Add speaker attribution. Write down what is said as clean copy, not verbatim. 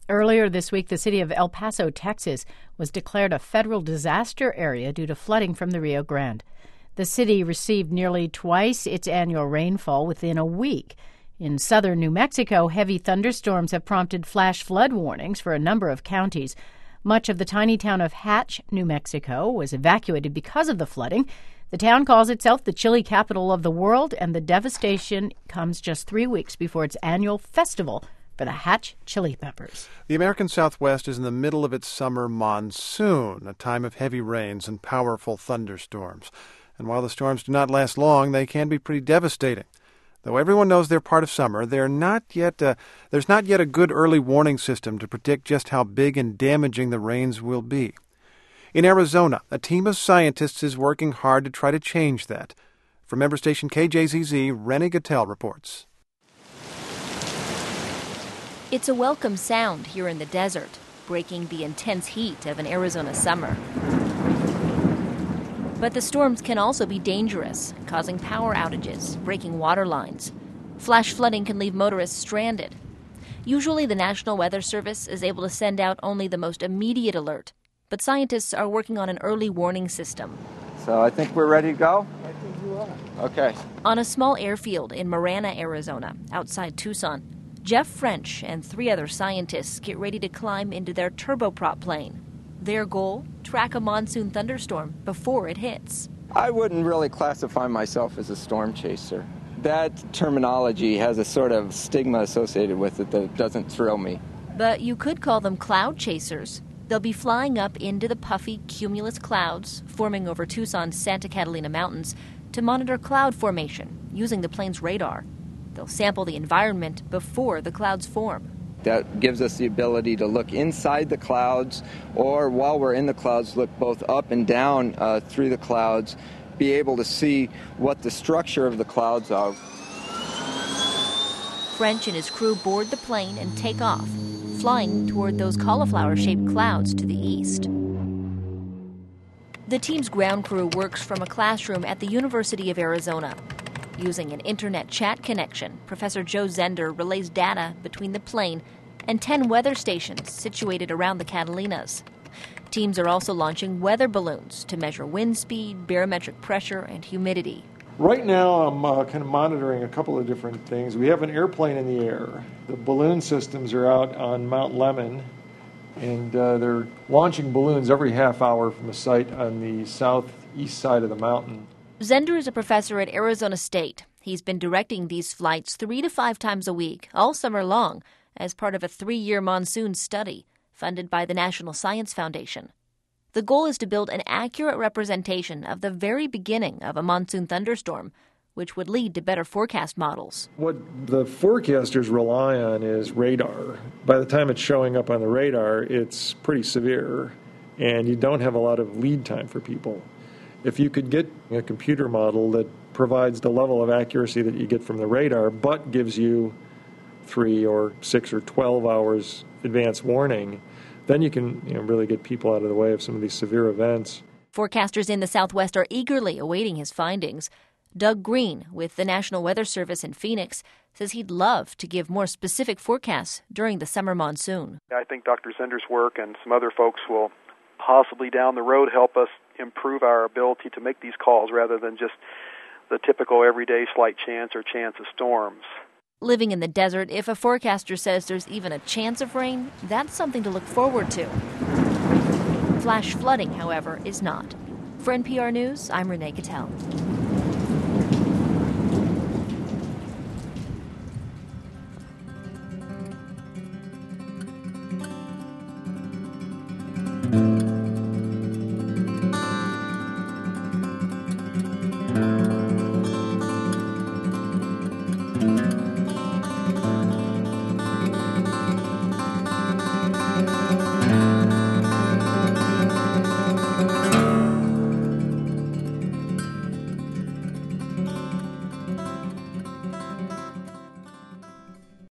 Speaker 1: Earlier this week, the city of El Paso, Texas, was declared a federal disaster area due to flooding from the Rio Grande. The city received nearly twice its annual rainfall within a week. In southern New Mexico, heavy thunderstorms have prompted flash flood warnings for a number of counties. Much of the tiny town of Hatch, New Mexico, was evacuated because of the flooding. The town calls itself the chili capital of the world, and the devastation comes just 3 weeks before its annual festival for the Hatch chili peppers.
Speaker 2: The American Southwest is in the middle of its summer monsoon, a time of heavy rains and powerful thunderstorms. And while the storms do not last long, they can be pretty devastating. Though everyone knows they're part of summer, there's not yet a good early warning system to predict just how big and damaging the rains will be. In Arizona, a team of scientists is working hard to try to change that. From member station KJZZ, Rennie Gattel reports.
Speaker 3: It's a welcome sound here in the desert, breaking the intense heat of an Arizona summer. But the storms can also be dangerous, causing power outages, breaking water lines. Flash flooding can leave motorists stranded. Usually the National Weather Service is able to send out only the most immediate alert, but scientists are working on an early warning system.
Speaker 4: So I think we're ready to go? I think you are. Okay.
Speaker 3: On a small airfield in Marana, Arizona, outside Tucson, Jeff French and 3 other scientists get ready to climb into their turboprop plane. Their goal? Track a monsoon thunderstorm before it hits.
Speaker 4: I wouldn't really classify myself as a storm chaser. That terminology has a sort of stigma associated with it that doesn't thrill me.
Speaker 3: But you could call them cloud chasers. They'll be flying up into the puffy cumulus clouds forming over Tucson's Santa Catalina Mountains to monitor cloud formation using the plane's radar. They'll sample the environment before the clouds form.
Speaker 4: That gives us the ability to look inside the clouds, or while we're in the clouds, look both up and down through the clouds, be able to see what the structure of the clouds are.
Speaker 3: French and his crew board the plane and take off, flying toward those cauliflower-shaped clouds to the east. The team's ground crew works from a classroom at the University of Arizona. Using an internet chat connection, Professor Joe Zender relays data between the plane and 10 weather stations situated around the Catalinas. Teams are also launching weather balloons to measure wind speed, barometric pressure, and humidity.
Speaker 5: Right now, I'm kind of monitoring a couple of different things. We have an airplane in the air. The balloon systems are out on Mount Lemmon, and they're launching balloons every half hour from a site on the southeast side of the mountain.
Speaker 3: Zender is a professor at Arizona State. He's been directing these flights 3 to 5 times a week, all summer long, as part of a 3-year monsoon study funded by the National Science Foundation. The goal is to build an accurate representation of the very beginning of a monsoon thunderstorm, which would lead to better forecast models.
Speaker 5: What the forecasters rely on is radar. By the time it's showing up on the radar, it's pretty severe, and you don't have a lot of lead time for people. If you could get a computer model that provides the level of accuracy that you get from the radar, but gives you 3 or 6 or 12 hours advance warning, then you can really get people out of the way of some of these severe events.
Speaker 3: Forecasters in the Southwest are eagerly awaiting his findings. Doug Green, with the National Weather Service in Phoenix, says he'd love to give more specific forecasts during the summer monsoon.
Speaker 6: I think Dr. Zender's work and some other folks will possibly down the road help us improve our ability to make these calls rather than just the typical everyday slight chance or chance of storms.
Speaker 3: Living in the desert, if a forecaster says there's even a chance of rain, that's something to look forward to. Flash flooding, however, is not. For NPR News, I'm Renee Gattel.